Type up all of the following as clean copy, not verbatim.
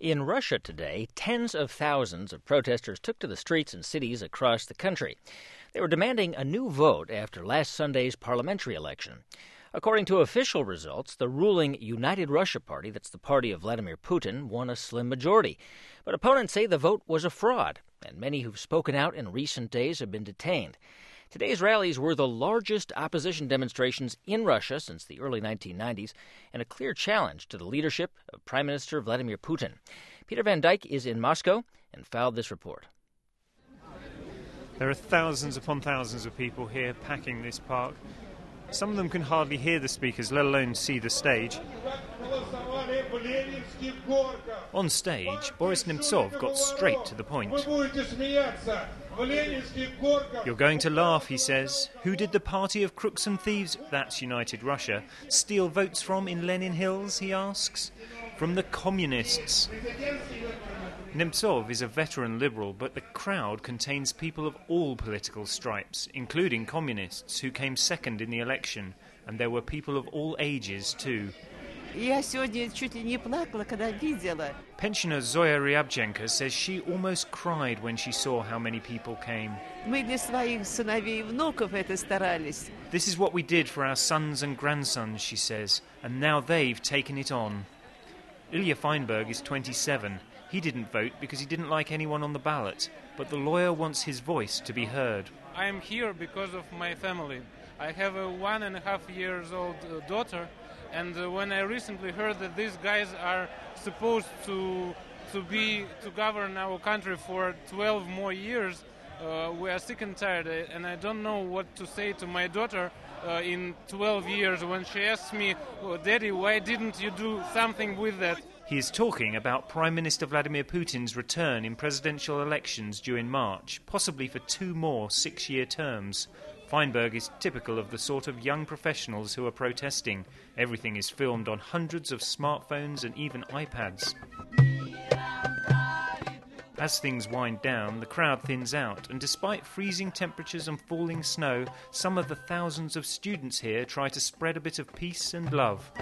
In Russia today, tens of thousands of protesters took to the streets in cities across the country. They were demanding a new vote after last Sunday's parliamentary election. According to official results, the ruling United Russia Party, that's the party of Vladimir Putin, won a slim majority. But opponents say the vote was a fraud, and many who've spoken out in recent days have been detained. Today's rallies were the largest opposition demonstrations in Russia since the early 1990s, and a clear challenge to the leadership of Prime Minister Vladimir Putin. Peter Van Dyke is in Moscow and filed this report. There are thousands upon thousands of people here packing this park. Some of them can hardly hear the speakers, let alone see the stage. On stage, Boris Nemtsov got straight to the point. You're going to laugh, he says. Who did the party of crooks and thieves, that's United Russia, steal votes from in Lenin Hills, he asks? From the communists. Nemtsov is a veteran liberal, but the crowd contains people of all political stripes, including communists who came second in the election, and there were people of all ages too. Pensioner Zoya Ryabchenko says she almost cried when she saw how many people came. This is what we did for our sons and grandsons, she says, and now they've taken it on. Ilya Feinberg is 27. He didn't vote because he didn't like anyone on the ballot, but the lawyer wants his voice to be heard. I am here because of my family. I have a 1.5-year-old daughter, and when I recently heard that these guys are supposed to govern our country for 12 more years, we are sick and tired, and I don't know what to say to my daughter in 12 years when she asks me, oh, Daddy, why didn't you do something with that? He is talking about Prime Minister Vladimir Putin's return in presidential elections due in March, possibly for 2 more 6-year terms. Feinberg is typical of the sort of young professionals who are protesting. Everything is filmed on hundreds of smartphones and even iPads. As things wind down, the crowd thins out, and despite freezing temperatures and falling snow, some of the thousands of students here try to spread a bit of peace and love.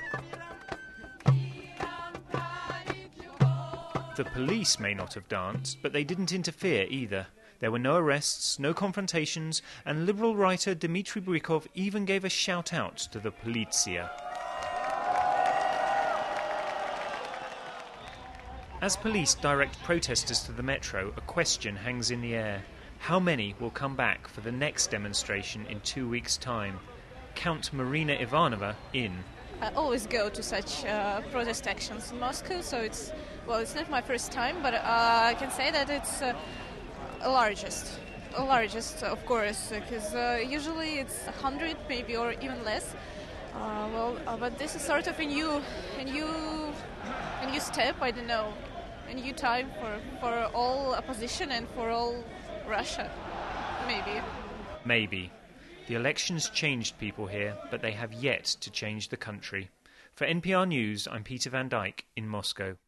The police may not have danced, but they didn't interfere either. There were no arrests, no confrontations, and liberal writer Dmitry Brykov even gave a shout-out to the Politsia. As police direct protesters to the metro, a question hangs in the air. How many will come back for the next demonstration in 2 weeks' time? Count Marina Ivanova in. I always go to such protest actions in Moscow, so it's not my first time, but I can say that it's largest, of course, because usually it's 100 maybe or even less. But this is sort of a new step, I don't know, a new time for all opposition and for all Russia, maybe. Maybe. The elections changed people here, but they have yet to change the country. For NPR News, I'm Peter Van Dyke in Moscow.